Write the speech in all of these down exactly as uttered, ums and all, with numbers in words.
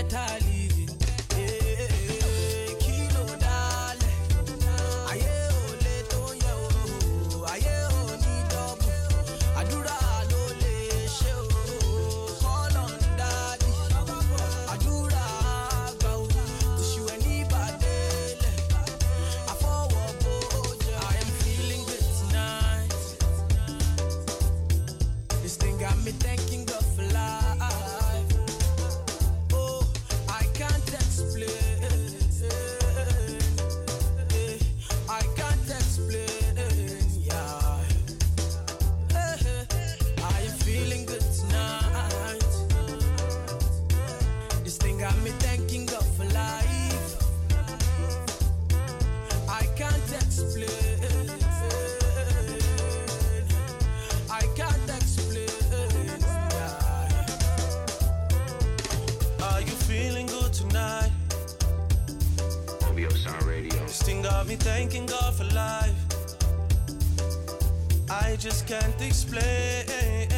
better living. Eh, kilo dale. Aye o le to ye o. Aye o ni double. Adura lo le she o. Call on daddy. Adura agba o. Tishu eni badele. Afowo boja. I am feeling good tonight. This thing got me thanking God for life. Oh, I can't explain. Eh, I can't explain. Yeah. Eh, eh, I am feeling good tonight. This thing got me thanking God for life. I can't explain. I can't explain. Yeah. Are you feeling good tonight? O B O Sound Radio. This thing got me thanking God for life. I just can't explain.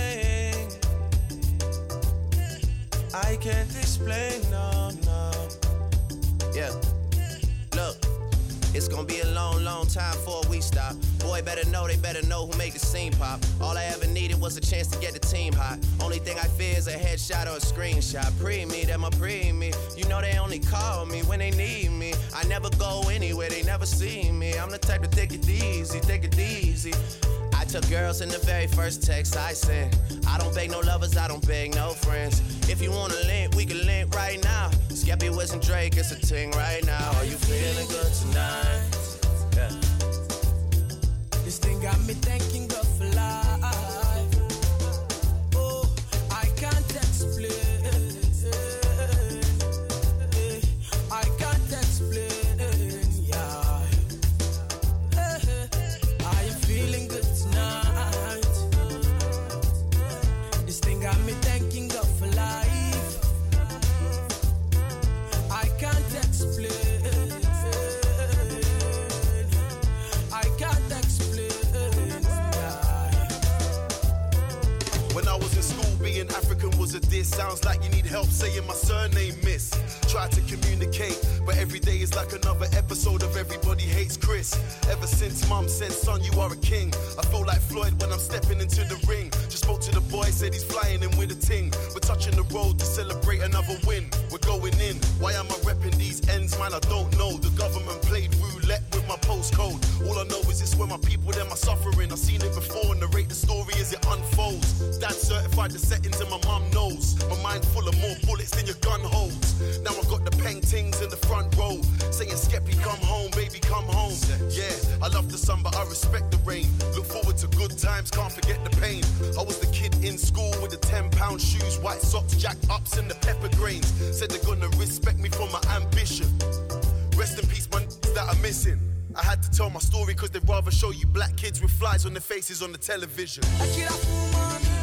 I can't explain, no, no. Yeah. Look, it's gonna be a long, long time before we stop. Boy, better know, they better know who made the scene pop. All I ever needed was a chance to get the team hot. Only thing I fear is a headshot or a screenshot. Pre-me, them a pre-me. You know they only call me when they need me. I never go anywhere, they never see me. I'm the type to take it easy, take it easy. I took girls in the very first text I sent. I don't beg no lovers, I don't beg no friends. If you wanna link, we can link right now. Skeppy, Wiz, and Drake, it's a ting right now. Are you feeling good tonight? Yeah. This thing got me thanking God for life. Oh, I can't explain. Eh, I can't explain. Yeah. Eh, eh, I am feeling good tonight. This thing got me thanking God for life. I can't explain. I can't explain. When I was in school, being African was a diss. Sounds like you need help saying my surname, miss. Try to communicate, but every day is like another episode of Everybody Hates Chris. Ever since mum said, son, you are a king, I feel like Floyd when I'm stepping into the ring. Just spoke to the boy, said he's flying in with a ting. We're touching the road to celebrate another win. We're going in. Why am I repping these ends, man? I don't know. The government played roulette with my postcode. All I know is it's where my people, them are suffering. I've seen it before, narrate the story as it unfolds. Dad certified the settings and my mum knows. My mind full of more bullets than your gun holds. Now I got the paintings in the front row, saying Skeppy, come home, baby, come home. Yeah, I love the sun, but I respect the rain. Look forward to good times, can't forget the pain. I was the kid in school with the ten pound shoes, white socks, jack ups and the pepper grains. Said they're gonna respect me for my ambition. Rest in peace, my n***s that are missing. I had to tell my story cause they'd rather show you black kids with flies on their faces on the television. Akira Fumami.